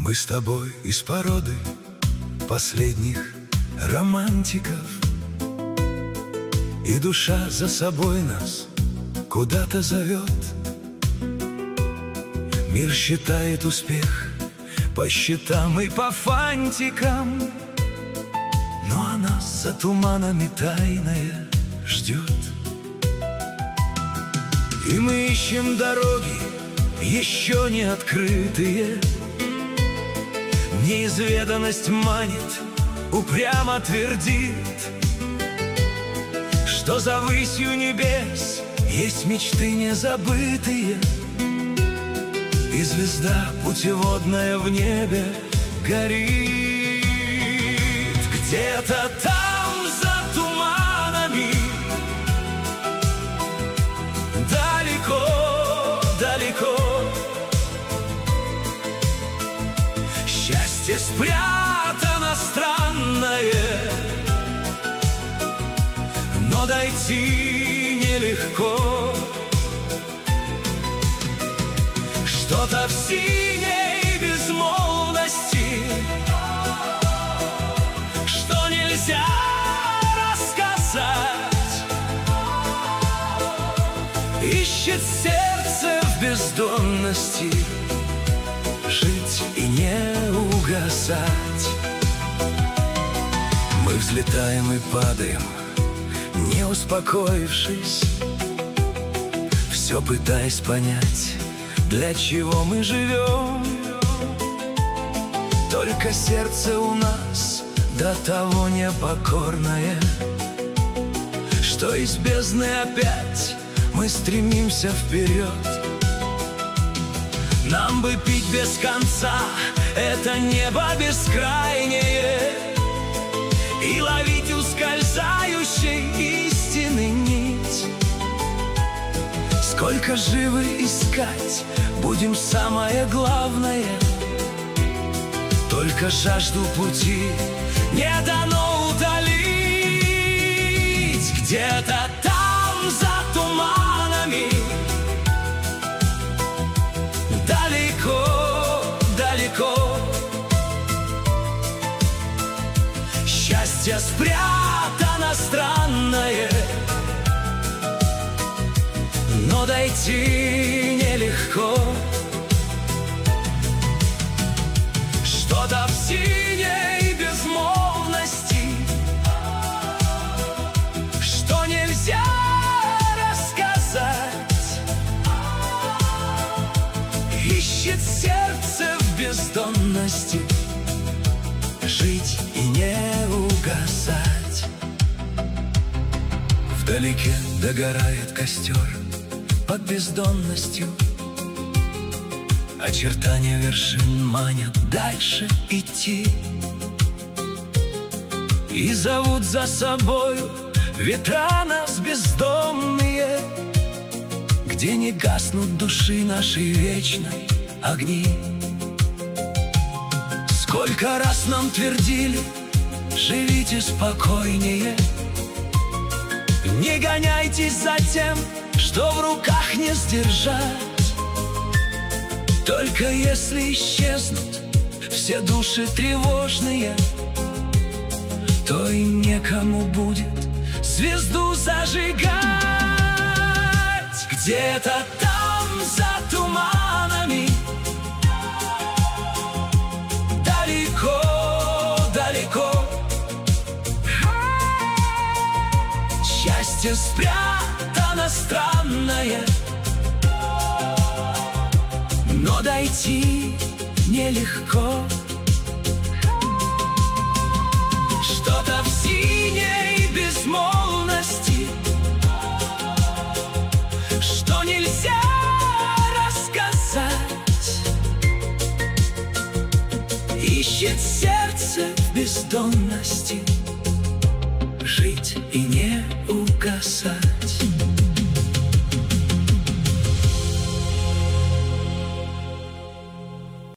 Мы с тобой из породы последних романтиков, и душа за собой нас куда-то зовет. Мир считает успех по счетам и по фантикам, но а нас за туманами тайное ждет. И мы ищем дороги, еще не открытые. Неизведанность манит, упрямо твердит, что за высью небес есть мечты незабытые, и звезда путеводная в небе горит. Где-то там за туманами, далеко, далеко, счастье спрятано странное, но дойти нелегко. Что-то в синей безмолвности, что нельзя рассказать, ищет сердце в бездонности, жить и не угасать. Мы взлетаем и падаем, не успокоившись, все пытаясь понять, для чего мы живем. Только сердце у нас до того непокорное, что из бездны опять мы стремимся вперед. Нам бы пить без конца это небо бескрайнее и ловить ускользающей истины нить. Сколько живы искать будем самое главное, только жажду пути не дано утолить. Где-то там за туманами, далеко, далеко, счастье спрятано странное, но дойти нелегко. Что-то в синей безмолвности, что нельзя рассказать, ищет сердце в бездонности, жить и не угасать. Вдалеке догорает костер под бездонностью, очертания вершин манят дальше идти и зовут за собою ветра нас бездомные, где не гаснут души нашей вечной огни. Сколько раз нам твердили: живите спокойнее, не гоняйтесь за тем, что в руках не сдержать. Только если исчезнут все души тревожные, то и некому будет звезду зажигать. Где-то там за туманами, далеко, далеко, счастье спрятано странное, но дойти нелегко. Что-то в синей безмолвности, что нельзя рассказать, ищет сердце в бездонности, жить и не угасать.